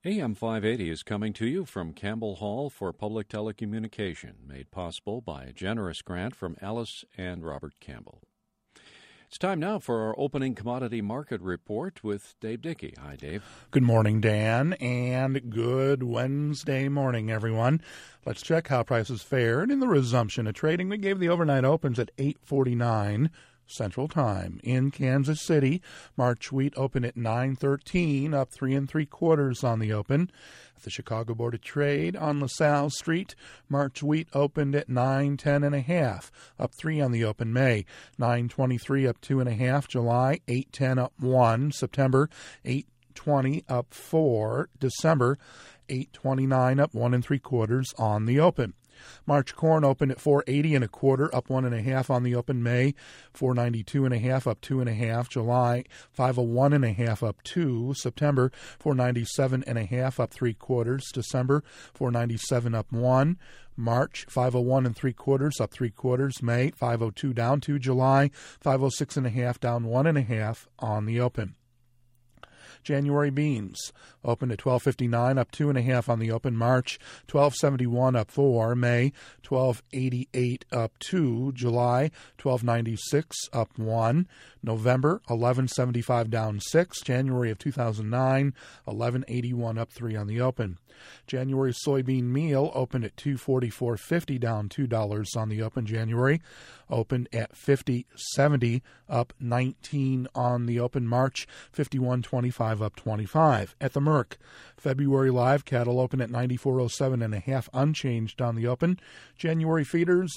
AM 580 is coming to you from Campbell Hall for Public Telecommunication, made possible by a generous grant from Alice and Robert Campbell. It's time now for our opening commodity market report with Dave Dickey. Hi, Dave. Good morning, Dan, and good Wednesday morning, everyone. Let's check how prices fared in the resumption of trading. We gave the overnight opens at 8:49 Central Time. In Kansas City, March wheat opened at 9.13, up 3 3/4 on the open. At the Chicago Board of Trade on LaSalle Street, March wheat opened at 9.10 1/2, up 3 on the open. May 9.23, up 2 1/2. July 8.10, up 1. September 8.20, up 4. December 8.29, up 1 3/4 on the open. March corn opened at 4.80 1/4, up 1 1/2 on the open. May 4.92 1/2, up 2 1/2. July 5.01 1/2, up 2. September 4.97 1/2, up 3/4. December 4.97, up 1. March 5.01 3/4, up 3/4. May 5.02, down 2. July 5.06 1/2, down 1 1/2 on the open. January beans opened at 12.59, up 2 1/2 on the open. March 12.71, up 4. May 12.88, up 2. July 12.96, up 1. November 11.75, down 6. January of 2009 11.81, up 3 on the open. January soybean meal opened at $244.50, down $2 on the open. January opened at 50.70, up 19 on the open. March 51.25, up 25. At the Merck, February live cattle opened at 94.07 1/2, unchanged on the open. January feeders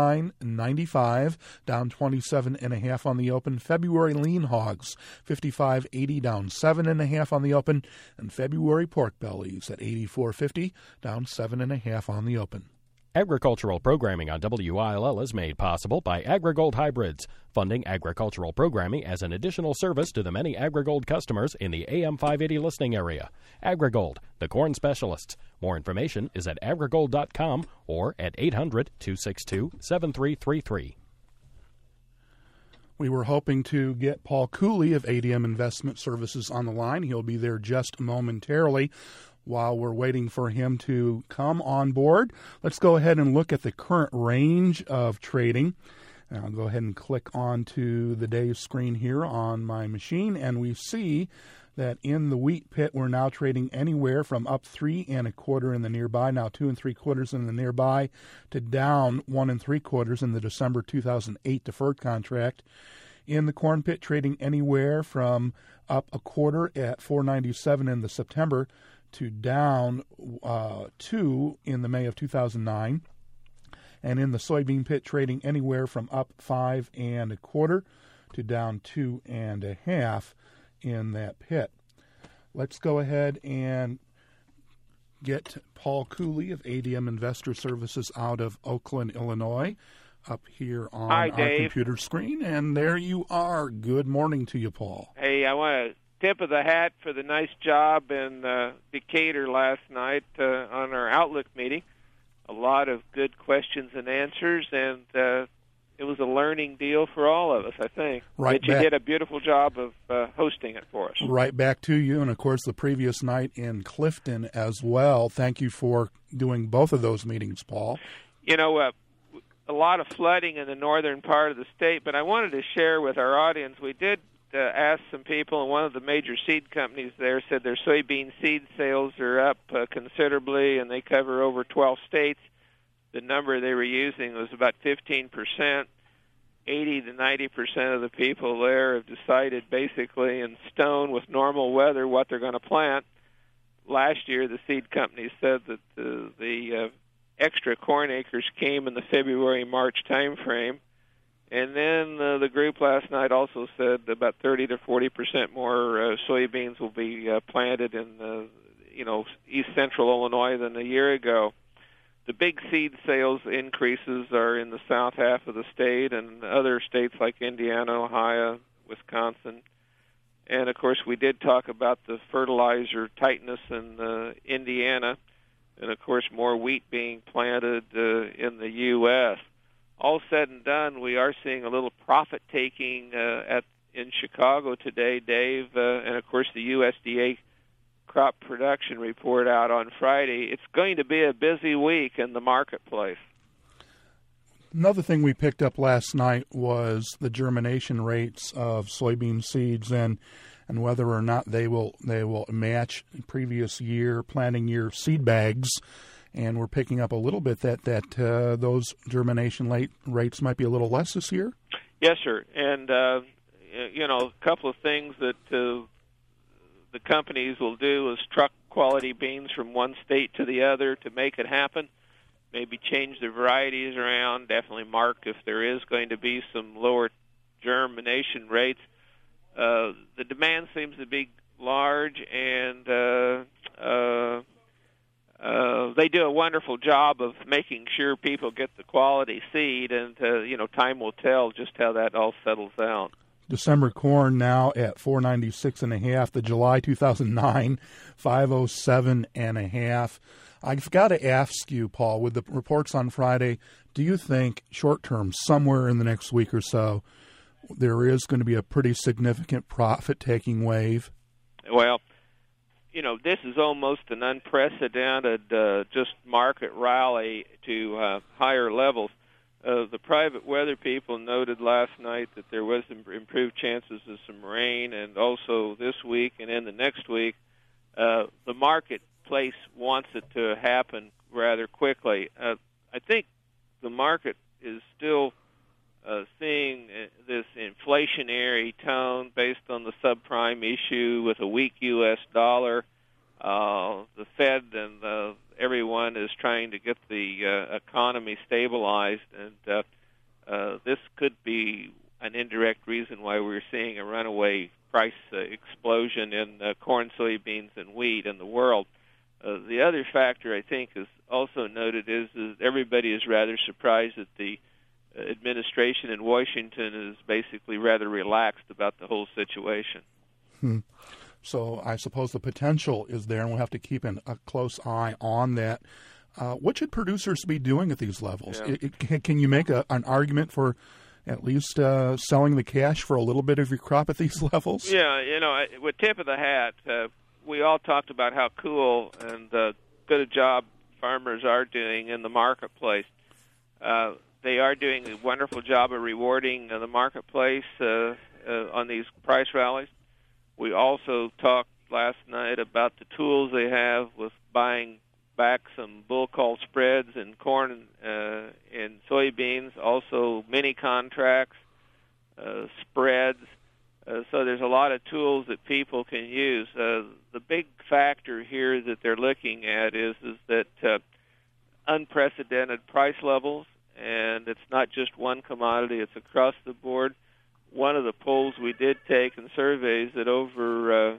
99.95, down 27 1/2 on the open. February lean hogs 55.80, down 7 1/2 on the open. And February pork bellies at 84.50, down 7 1/2 on the open. Agricultural programming on WILL is made possible by AgriGold Hybrids, funding agricultural programming as an additional service to the many AgriGold customers in the AM 580 listening area. AgriGold, the corn specialists. More information is at agrigold.com or at 800-262-7333. We were hoping to get Paul Cooley of ADM Investment Services on the line. He'll be there just momentarily. While we're waiting for him to come on board, let's go ahead and look at the current range of trading. And I'll go ahead and click onto the day's screen here on my machine, and we see that in the wheat pit, we're now trading anywhere from up 3 1/4 in the nearby, now 2 3/4 in the nearby, to down 1 3/4 in the December 2008 deferred contract. In the corn pit, trading anywhere from up 1/4 at 4.97 in the September to down 2 in the May of 2009. And in the soybean pit, trading anywhere from up 5 1/4 to down 2 1/2 in that pit. Let's go ahead and get Paul Cooley of ADM Investor Services out of Oakland, Illinois, up here on our computer screen. And there you are. Good morning to you, Paul. Hey, I want to tip of the hat for the nice job in Decatur last night on our Outlook meeting. A lot of good questions and answers, and it was a learning deal for all of us, I think. Right, you did a beautiful job of hosting it for us. Right back to you, and of course the previous night in Clifton as well. Thank you for doing both of those meetings, Paul. You know, a lot of flooding in the northern part of the state, but I wanted to share with our audience, we did asked some people, and one of the major seed companies there said their soybean seed sales are up considerably, and they cover over 12 states. The number they were using was about 15%. 80 to 90% of the people there have decided basically in stone with normal weather what they're going to plant. Last year, the seed companies said that the extra corn acres came in the February-March time frame. And then the group last night also said about 30 to 40% more soybeans will be planted in east central Illinois than a year ago. The big seed sales increases are in the south half of the state and other states like Indiana, Ohio, Wisconsin. And, of course, we did talk about the fertilizer tightness in Indiana and, of course, more wheat being planted in the U.S. All said and done, we are seeing a little profit-taking in Chicago today, Dave, and, of course, the USDA crop production report out on Friday. It's going to be a busy week in the marketplace. Another thing we picked up last night was the germination rates of soybean seeds and whether or not they will match previous year planting year seed bags. And we're picking up a little bit that those germination rates might be a little less this year. Yes, sir. And a couple of things that the companies will do is truck quality beans from one state to the other to make it happen. Maybe change the varieties around. Definitely mark if there is going to be some lower germination rates. The demand seems to be large, and they do a wonderful job of making sure people get the quality seed, and time will tell just how that all settles out. December corn now at $496.5. The July 2009 $507.5. I've got to ask you, Paul, with the reports on Friday, do you think short term, somewhere in the next week or so, there is going to be a pretty significant profit-taking wave? Well, this is almost an unprecedented just market rally to higher levels. The private weather people noted last night that there was improved chances of some rain, and also this week and in the next week, the marketplace wants it to happen rather quickly. I think the market is still seeing this inflationary tone based on the subprime issue with a weak U.S. dollar. The Fed and everyone is trying to get the economy stabilized, and this could be an indirect reason why we're seeing a runaway price explosion in corn, soybeans, and wheat in the world. The other factor I think is also noted is everybody is rather surprised that the administration in Washington is basically rather relaxed about the whole situation. So I suppose the potential is there, and we'll have to keep a close eye on that. What should producers be doing at these levels? Yeah. Can you make an argument for at least selling the cash for a little bit of your crop at these levels? Yeah, with tip of the hat, we all talked about how cool and good a job farmers are doing in the marketplace. They are doing a wonderful job of rewarding the marketplace on these price rallies. We also talked last night about the tools they have with buying back some bull call spreads in corn and soybeans, also mini contracts, spreads. So there's a lot of tools that people can use. The big factor here that they're looking at is that unprecedented price levels, and it's not just one commodity, it's across the board. One of the polls we did take in surveys that over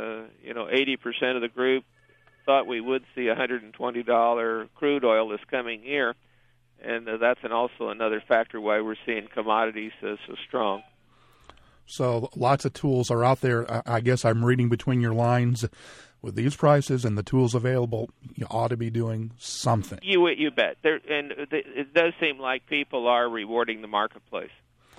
80% of the group thought we would see $120 crude oil this coming year, and that's also another factor why we're seeing commodities so strong. So lots of tools are out there. I guess I'm reading between your lines. With these prices and the tools available, you ought to be doing something. You bet. It does seem like people are rewarding the marketplace.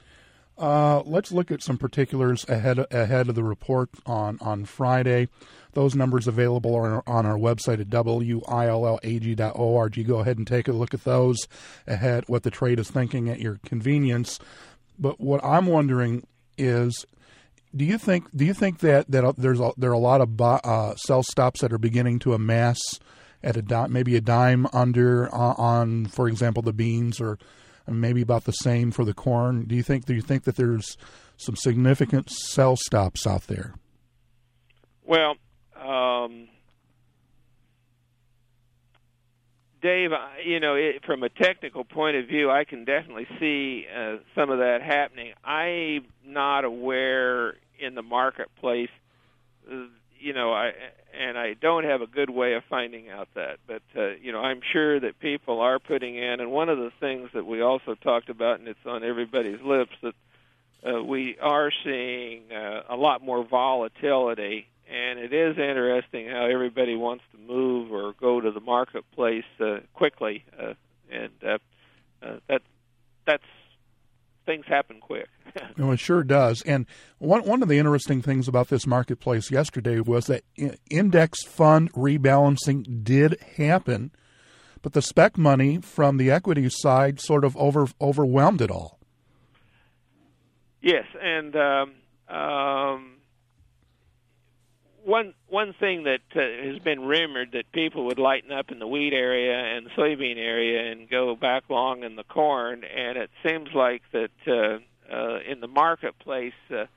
Let's look at some particulars ahead of the report on Friday. Those numbers available are on our website at willag.org. Go ahead and take a look at those ahead, what the trade is thinking at your convenience. But what I'm wondering is, do you think that there are a lot of sell stops that are beginning to amass at maybe a dime under on, for example, the beans, or maybe about the same for the corn? Do you think that there's some significant sell stops out there? Well, Dave, from a technical point of view, I can definitely see some of that happening. I'm not aware in the marketplace, I don't have a good way of finding out that. But, I'm sure that people are putting in. And one of the things that we also talked about, and it's on everybody's lips, that we are seeing a lot more volatility. And it is interesting how everybody wants to move or go to the marketplace quickly. That's things happen quick. It sure does. And one of the interesting things about this marketplace yesterday was that index fund rebalancing did happen, but the spec money from the equity side sort of overwhelmed it all. Yes, and one thing that has been rumored that people would lighten up in the wheat area and soybean area and go back long in the corn, and it seems like that in the marketplace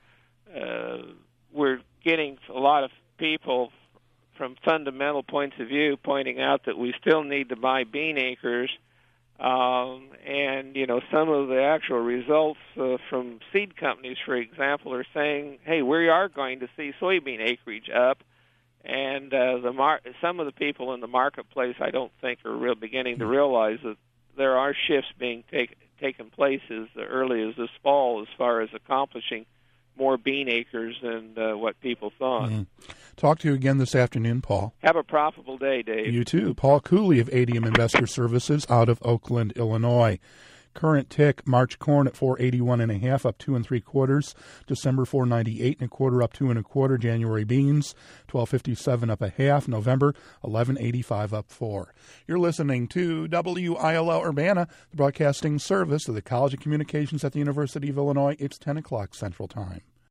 we're getting a lot of people from fundamental points of view pointing out that we still need to buy bean acres. And, some of the actual results from seed companies, for example, are saying, hey, we are going to see soybean acreage up. And some of the people in the marketplace, I don't think, are beginning to realize that there are shifts being taken place as early as this fall as far as accomplishing more bean acres than what people thought. Mm-hmm. Talk to you again this afternoon, Paul. Have a profitable day, Dave. You too. Paul Cooley of ADM Investor Services out of Oakland, Illinois. Current tick, March corn at 481.5, up 2 3/4. December 498 1/4, up 2 1/4. January beans 1257, up 1/2. November 1185, up 4. You're listening to WILL Urbana, the broadcasting service of the College of Communications at the University of Illinois. It's 10 o'clock Central Time.